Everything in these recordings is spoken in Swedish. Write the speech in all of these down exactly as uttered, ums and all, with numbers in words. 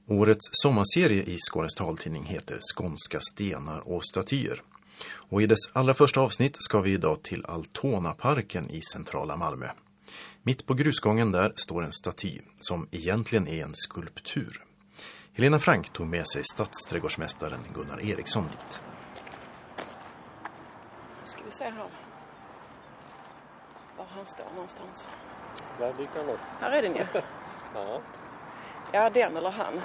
Årets sommarserie i Skånes taltidning heter Skånska stenar och statyer. Och i dess allra första avsnitt ska vi idag till Altona-parken i centrala Malmö. Mitt på grusgången där står en staty som egentligen är en skulptur. Helena Frank tog med sig stadsträdgårdsmästaren Gunnar Eriksson dit. Ska vi se här var han står någonstans. Där ligger han upp. Här är den ju. Ja. Ja, den eller han.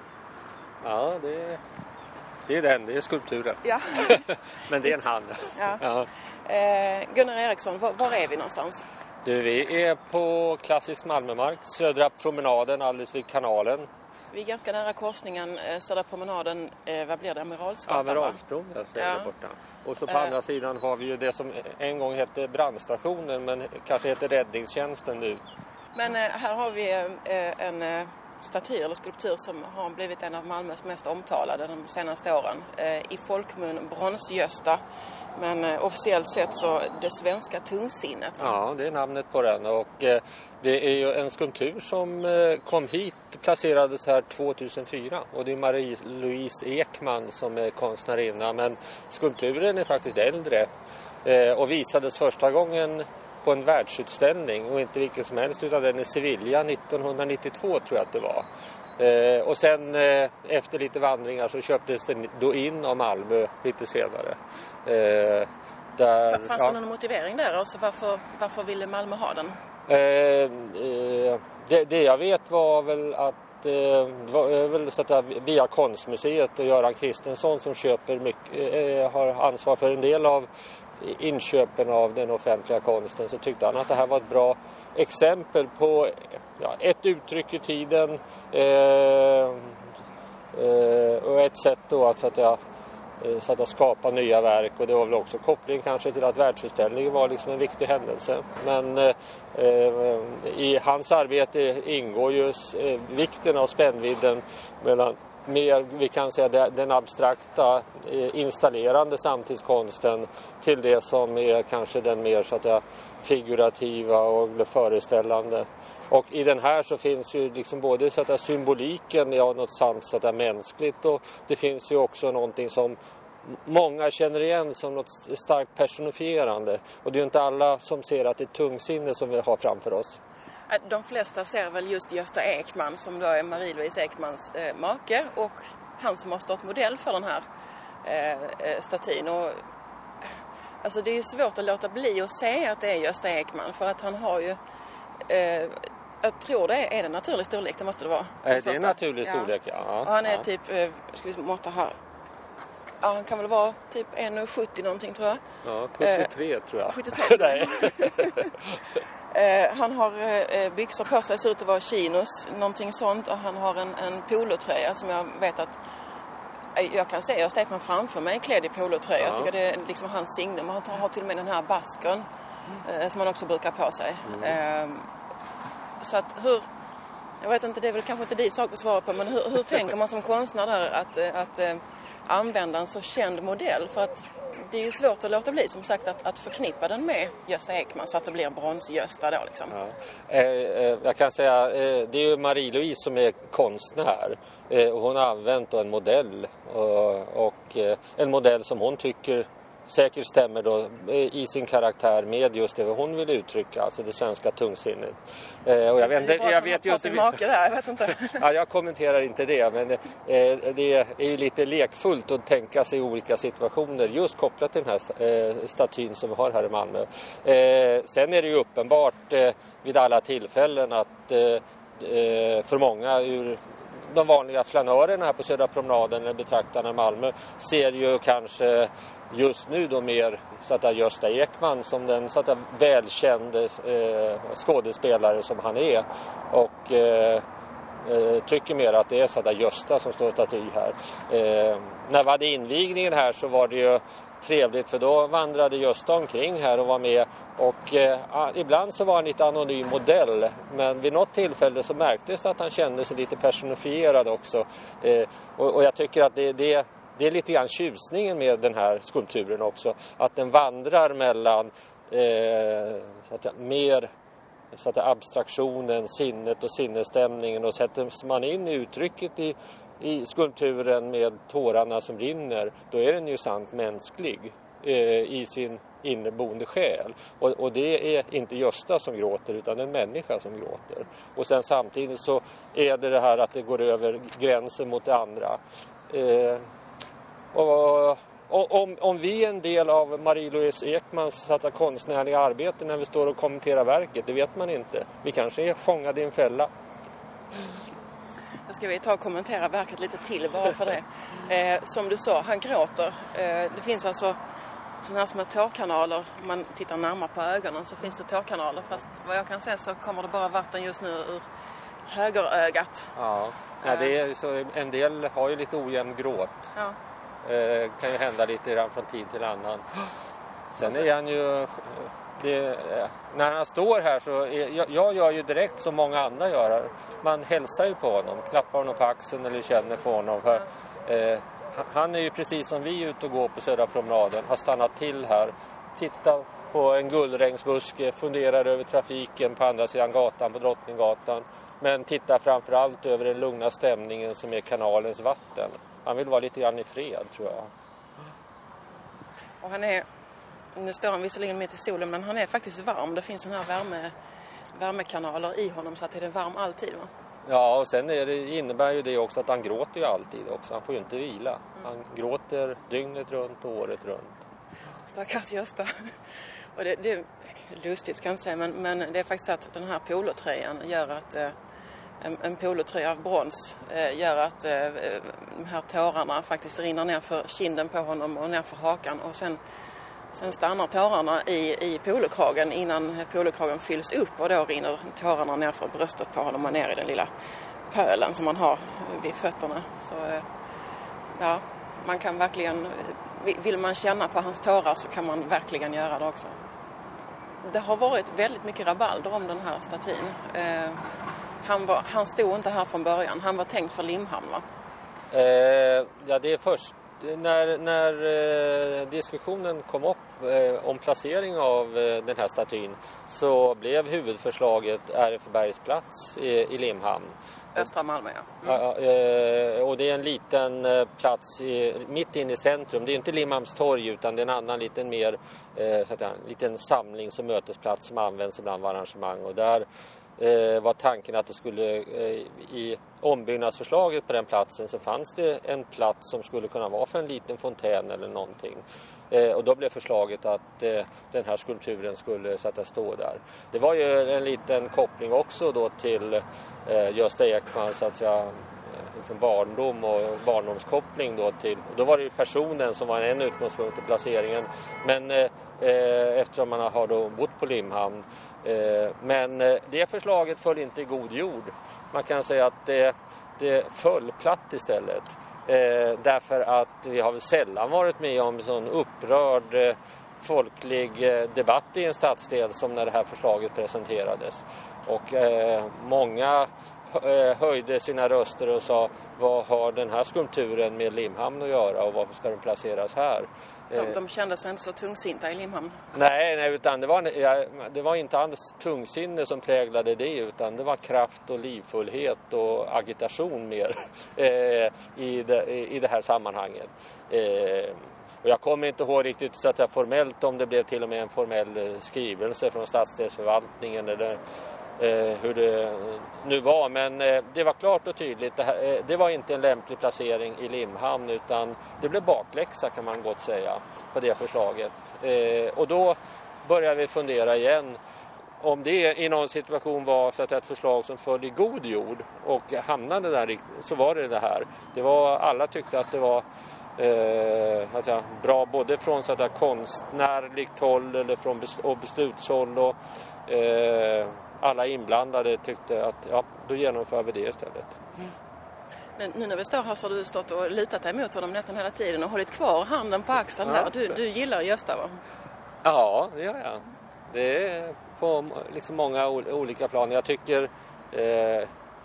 Ja, det, det är den, det är skulpturen. Ja. Men det är en han. Ja. Ja. Eh, Gunnar Eriksson, var, var är vi någonstans? Du, vi är på klassisk Malmömark, södra promenaden alldeles vid kanalen. Vi är ganska nära korsningen, eh, södra promenaden, eh, vad blir det, Amiralsgatan? Amiralsbron, jag ser ja. där borta. Och så på Eh. andra sidan har vi ju det som en gång hette brandstationen men kanske heter räddningstjänsten nu. Men eh, här har vi eh, en eh, staty eller skulptur som har blivit en av Malmös mest omtalade de senaste åren. Eh, I folkmun Bronsgösta, men eh, officiellt sett så det svenska tungsinnet. Ja, det är namnet på den och eh, det är ju en skulptur som eh, kom hit, placerades här tvåtusenfyra och det är Marie-Louise Ekman som är konstnärinna, men skulpturen är faktiskt äldre eh, och visades första gången på en världsutställning och inte vilken som helst utan den i Sevilla nittonhundranittiotvå tror jag att det var. Eh, och sen eh, efter lite vandringar så köptes den då in av Malmö lite senare. Eh, där, Fanns ja. det någon motivering där? Alltså varför, varför ville Malmö ha den? Eh, eh, det, det jag vet var väl att eh, det var väl så att via Konstmuseet och Göran Kristensson som köper mycket, eh, har ansvar för en del av inköpen av den offentliga konsten, så tyckte han att det här var ett bra exempel på ja, ett uttryck i tiden eh, eh, och ett sätt då att, så att, jag, så att jag skapa nya verk, och det var väl också koppling kanske till att världsutställningen var liksom en viktig händelse. Men eh, i hans arbete ingår ju eh, vikten av spännvidden mellan mer, vi kan säga den abstrakta installerande samtidskonsten till det som är kanske den mer så att säga figurativa och föreställande. Och i den här så finns ju liksom både så att säga symboliken av något sant så att säga mänskligt, och det finns ju också någonting som många känner igen som något starkt personifierande, och det är ju inte alla som ser att det är tungsinne som vi har framför oss. De flesta ser väl just Gösta Ekman som då är Marie-Louise Ekmans eh, make och han som har stått modell för den här eh, statyn. Och, alltså det är ju svårt att låta bli att se att det är Gösta Ekman, för att han har ju, eh, jag tror det är, är det naturlig storlek, det måste det vara. Det är en naturlig storlek, ja. ja. Och han är ja. typ, typ, eh, ska vi måtta här. Ja, han kan väl vara typ en komma sjuttio någonting tror jag. Ja, sjuttiotre eh, tror jag. sjuttiotre. Nej. eh, han har eh, byxor på sig, ser ut att vara chinos, någonting sånt. Och han har en, en polotröja som jag vet att eh, jag kan se, jag stäcker man framför mig klädd i polotröja. Ja. Jag tycker det är liksom hans signum. Han har till och med den här basken eh, som han också brukar på sig. Mm. Eh, så att hur... Jag vet inte, det är väl kanske inte din sak att svara på, men hur, hur tänker man som konstnär där att... att eh, använda en så känd modell, för att det är ju svårt att låta bli som sagt att, att förknippa den med Gösta Ekman så att det blir Bronsgösta då liksom. Ja. Eh, eh, jag kan säga eh, det är ju Marie-Louise som är konstnär eh, och hon har använt en modell och, och eh, en modell som hon tycker säkert stämmer då i sin karaktär med just det hon vill uttrycka, alltså det svenska tungsinnet. Eh, och jag vet inte, jag vet ju inte. Make där, jag vet inte. Ja, jag kommenterar inte det, men eh, det är ju lite lekfullt att tänka sig olika situationer just kopplat till den här eh, statyn som vi har här i Malmö. Eh, sen är det ju uppenbart eh, vid alla tillfällen att eh, för många ur de vanliga flanörerna här på Södra promenaden eller betraktarna i Malmö ser ju kanske just nu då mer så att Gösta Ekman som den så att välkände eh, skådespelare som han är, och eh, eh, tycker mer att det är så att Gösta som står staty här. Eh, när vi hade invigningen här så var det ju trevligt, för då vandrade Gösta omkring här och var med, och eh, ibland så var han lite anonym modell, men vid något tillfälle så märktes det att han kände sig lite personifierad också, eh, och, och jag tycker att det, det Det är lite grann tjusningen med den här skulpturen också. Att den vandrar mellan eh, så att säga, mer så att abstraktionen, sinnet och sinnesstämningen, och sätter man in uttrycket i, i skulpturen med tårarna som rinner, då är den ju sant mänsklig eh, i sin inneboende själ. Och, och det är inte Gösta som gråter, utan en människa som gråter. Och sen samtidigt så är det det här att det går över gränsen mot det andra. Eh, och, och om, om vi är en del av Marie-Louise Ekmans satta konstnärliga arbete när vi står och kommenterar verket, det vet man inte. Vi kanske är fångade i en fälla. Då ska vi ta och kommentera verket lite till bara för det. Eh, som du sa, han gråter. Eh, det finns alltså sådana här små tårkanaler. Om man tittar närmare på ögonen så finns det tårkanaler. Fast vad jag kan säga så kommer det bara vatten just nu ur högerögat. Ja, ja det är så, en del har ju lite ojämn gråt. Ja. Eh, kan ju hända lite grann från tid till annan. Sen är han ju... Det, när han står här så är, jag, jag gör ju direkt som många andra gör. Man hälsar ju på honom, klappar honom på axeln eller känner på honom. För, eh, han är ju precis som vi ute och går på Södra promenaden, har stannat till här, tittar på en gullregnsbuske, funderar över trafiken på andra sidan gatan, på Drottninggatan. Men tittar framförallt över den lugna stämningen som är kanalens vatten. Han vill vara lite grann i fred, tror jag. Och han är... Nu står han visserligen mitt i solen, men han är faktiskt varm. Det finns såna här värme, värmekanaler i honom så att det är varm alltid, va? Ja, och sen är det, innebär ju det också att han gråter ju alltid också. Han får ju inte vila. Mm. Han gråter dygnet runt och året runt. Stackars Gösta. Och det, det är lustigt kan jag säga, men, men det är faktiskt så att den här polotröjan gör att... Eh, en, en polotröja av brons eh, gör att eh, de här tårarna faktiskt rinner ner för kinden på honom och ner för hakan. Och sen... Sen stannar tårarna i, i polokragen innan polokragen fylls upp och då rinner tårarna ner från bröstet på honom och ner i den lilla pölen som man har vid fötterna. Så ja, man kan verkligen, vill man känna på hans tårar så kan man verkligen göra det också. Det har varit väldigt mycket rabalder om den här statyn. Eh, han, var, han stod inte här från början, han var tänkt för Limhamn, va? Eh, ja, det är först. När, när eh, diskussionen kom upp eh, om placering av eh, den här statyn så blev huvudförslaget R F Bergsplats i, i Limhamn. Östra Malmö, ja. Mm. Eh, och det är en liten eh, plats i, mitt inne i centrum. Det är inte Limhamns torg utan det är en annan liten mer eh, så att säga, en liten samlings- och mötesplats som används ibland vid arrangemang. Och där eh, var tanken att det skulle eh, i ombyggnadsförslaget på den platsen så fanns det en plats som skulle kunna vara för en liten fontän eller någonting. Eh, och då blev förslaget att eh, den här skulpturen skulle sätta stå där. Det var ju en liten koppling också då till eh, Gösta Ekman, så att säga, liksom barndom och barndomskoppling då till. Och då var det ju personen som var en utgångspunkt i placeringen. Men eh, eftersom man har då bott på Limhamn. Eh, men eh, det förslaget föll inte i god jord. Man kan säga att det, det föll platt istället. Eh, därför att vi har väl sällan varit med om sån upprörd eh, folklig eh, debatt i en stadsdel som när det här förslaget presenterades. Och eh, många eh, höjde sina röster och sa, vad har den här skulpturen med Limhamn att göra och varför ska den placeras här? De, de kände sig inte så tungsinta i Limhamn. Nej, nej utan det var, ja, det var inte alls tungsinne som präglade det, utan det var kraft och livfullhet och agitation mer eh, i, det, i det här sammanhanget. Eh, och jag kommer inte ihåg riktigt så att jag formellt om det blev till och med en formell skrivelse från stadsdelsförvaltningen eller eh, hur det nu var. Men eh, det var klart och tydligt. Det, här, eh, det var inte en lämplig placering i Limhamn utan det blev bakläxa kan man gott säga på det förslaget. Eh, och då började vi fundera igen om det i någon situation var så att ett förslag som föll i god jord och hamnade där så var det det här. Det var, alla tyckte att det var Eh, alltså, bra både från så att konstnärligt håll eller från bes- och beslutshåll och eh, alla inblandade tyckte att ja, då genomför vi det istället. Mm. Men nu när vi står här så har du stått och lutat dig mot honom nästan hela tiden och hållit kvar handen på axeln ja. Där. Du, du gillar Gösta, va? Ja, det gör jag. Det är på liksom många o- olika plan. Jag tycker eh,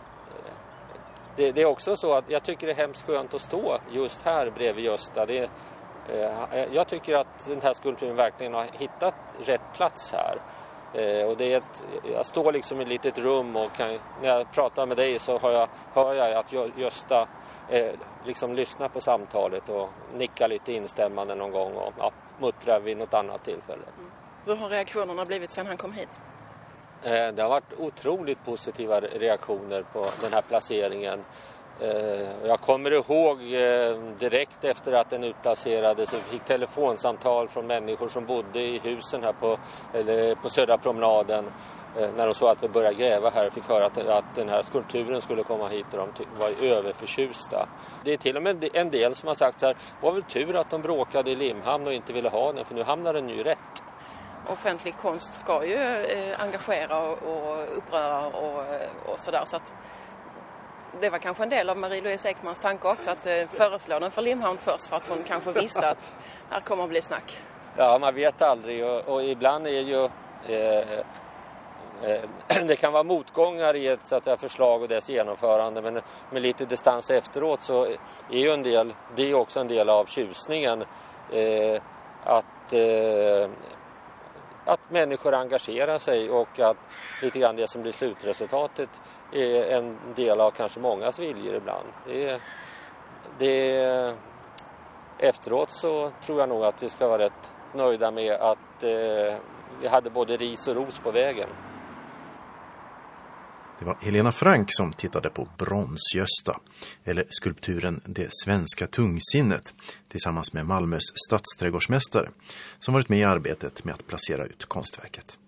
Det, det är också så att jag tycker det är hemskt skönt att stå just här bredvid Gösta. Det, eh, jag tycker att den här skulpturen verkligen har hittat rätt plats här. Eh, och det är ett, jag står liksom i ett litet rum och kan, när jag pratar med dig så hör jag, hör jag att Gösta eh, liksom lyssnar på samtalet och nickar lite instämmande någon gång och ja, muttrar vid något annat tillfälle. Mm. Hur har reaktionerna blivit sedan han kom hit? Eh, det har varit otroligt positiva reaktioner på den här placeringen. Jag kommer ihåg direkt efter att den utplacerades så fick telefonsamtal från människor som bodde i husen här på, eller på Södra promenaden när de såg att vi började gräva här och fick höra att, att den här skulpturen skulle komma hit och de var överförtjusta. Det är till och med en del som har sagt så här, var väl tur att de bråkade i Limhamn och inte ville ha den för nu hamnar den ju rätt. Offentlig konst ska ju eh, engagera och, och uppröra och, och sådär så att det var kanske en del av Marie-Louise Ekmans tanke också att eh, föreslå den för Limhamn först för att hon kanske visste att här kommer att bli snack. Ja, man vet aldrig och, och ibland är ju eh, eh, det kan vara motgångar i ett så att säga, förslag och dess genomförande men med lite distans efteråt så är ju en del, det är också en del av tjusningen eh, att eh, att människor engagerar sig och att lite grann det som blir slutresultatet är en del av kanske mångas viljor ibland. Det är, det är, efteråt så tror jag nog att vi ska vara rätt nöjda med att eh, vi hade både ris och ros på vägen. Det var Helena Frank som tittade på Brons-Gösta, eller skulpturen Det svenska tungsinnet, tillsammans med Malmös stadsträdgårdsmästare, som varit med i arbetet med att placera ut konstverket.